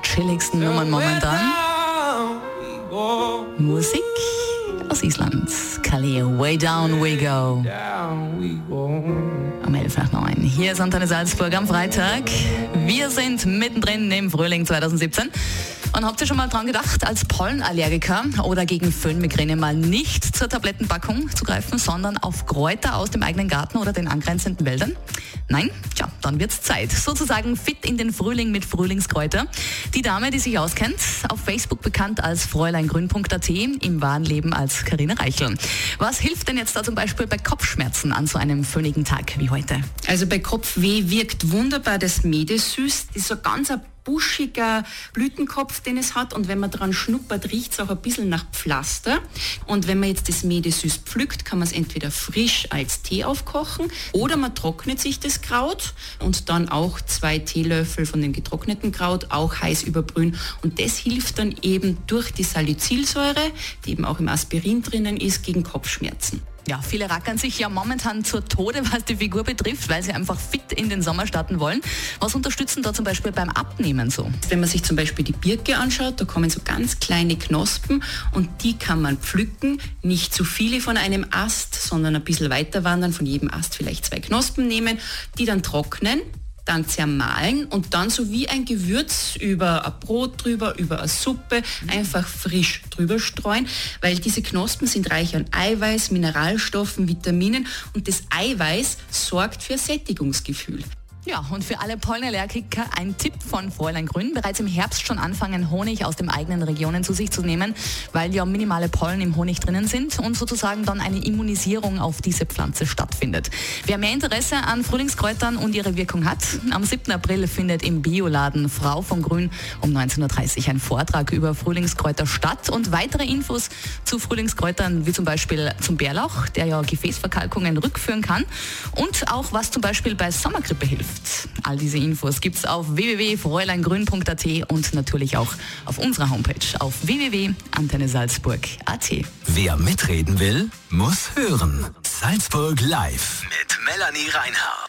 chilligsten Nummern momentan. Musik aus Island. Kaleo, Way Down We Go. Um 11:09. Hier ist Antenne Salzburg am Freitag. Wir sind mittendrin im Frühling 2017. Und habt ihr schon mal dran gedacht, als Pollenallergiker oder gegen Föhnmigräne mal nicht zur Tablettenpackung zu greifen, sondern auf Kräuter aus dem eigenen Garten oder den angrenzenden Wäldern? Nein? Tja, dann wird's Zeit. Sozusagen fit in den Frühling mit Frühlingskräuter. Die Dame, die sich auskennt, auf Facebook bekannt als fräuleingrün.at, im wahren Leben als Carina Reichel. Was hilft denn jetzt da zum Beispiel bei Kopfschmerzen an so einem föhnigen Tag wie heute? Also bei Kopfweh wirkt wunderbar das Medesüß. Das ist so ganz ein buschiger Blütenkopf, den es hat, und wenn man dran schnuppert, riecht es auch ein bisschen nach Pflaster. Und wenn man jetzt das Medesüß pflückt, kann man es entweder frisch als Tee aufkochen oder man trocknet sich das Kraut und dann auch 2 Teelöffel von dem getrockneten Kraut auch heiß überbrühen, und das hilft dann eben durch die Salicylsäure, die eben auch im Aspirin drinnen ist, gegen Kopfschmerzen. Ja, viele rackern sich ja momentan zur Tode, was die Figur betrifft, weil sie einfach fit in den Sommer starten wollen. Was unterstützen da zum Beispiel beim Abnehmen so? Wenn man sich zum Beispiel die Birke anschaut, da kommen so ganz kleine Knospen und die kann man pflücken. Nicht zu viele von einem Ast, sondern ein bisschen weiter wandern, von jedem Ast vielleicht 2 Knospen nehmen, die dann trocknen, dann zermahlen und dann so wie ein Gewürz über ein Brot drüber, über eine Suppe einfach frisch drüber streuen, weil diese Knospen sind reich an Eiweiß, Mineralstoffen, Vitaminen, und das Eiweiß sorgt für Sättigungsgefühl. Ja, und für alle Pollenallergiker ein Tipp von Fräulein Grün. Bereits im Herbst schon anfangen, Honig aus den eigenen Regionen zu sich zu nehmen, weil ja minimale Pollen im Honig drinnen sind und sozusagen dann eine Immunisierung auf diese Pflanze stattfindet. Wer mehr Interesse an Frühlingskräutern und ihre Wirkung hat, am 7. April findet im Bioladen Frau von Grün um 19.30 Uhr ein Vortrag über Frühlingskräuter statt, und weitere Infos zu Frühlingskräutern, wie zum Beispiel zum Bärlauch, der ja Gefäßverkalkungen rückführen kann, und auch was zum Beispiel bei Sommergrippe hilft. All diese Infos gibt's auf www.fräuleingrün.at und natürlich auch auf unserer Homepage auf www.antennesalzburg.at. Wer mitreden will, muss hören. Salzburg live mit Melanie Reinhardt.